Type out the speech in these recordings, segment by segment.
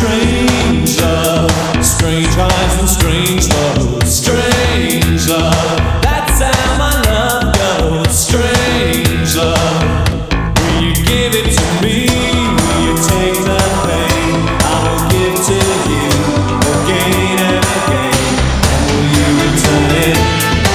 Strange love, strange eyes and strange love. Strange love, that's how my love goes. Strange love, will you give it to me? Will you take the pain I will give to you again and again? And will you return it?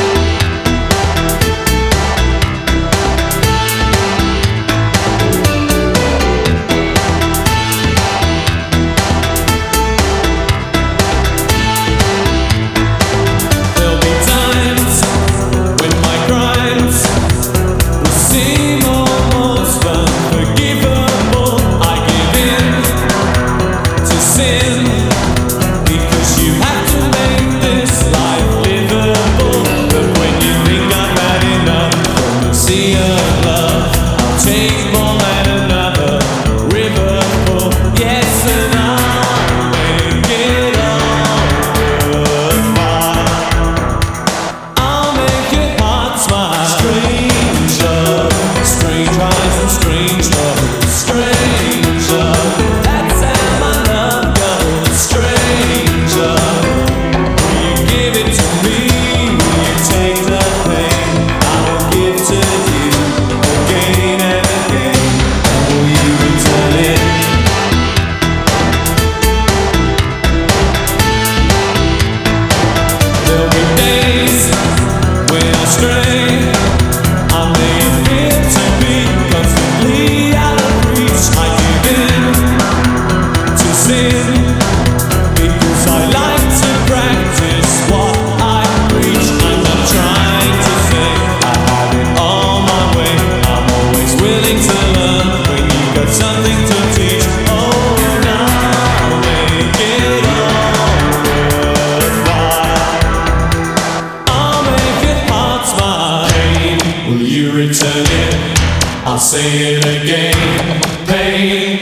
Return it, I'll say it again. Pain,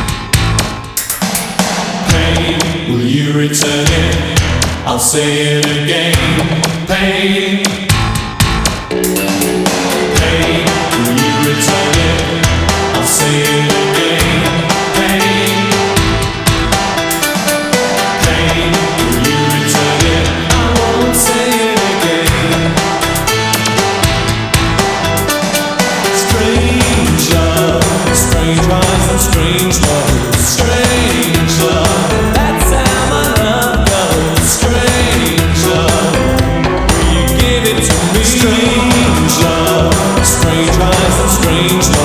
pain, will you return it? I'll say it again. Pain, pain, will you return it? I'll say it again. Pain, pain, will you return it? I won't say it again. Strange love, strange eyes and strange love. Strange love, that's how my love goes. Strange love, will you give it to me? Strange love, strange eyes and strange love.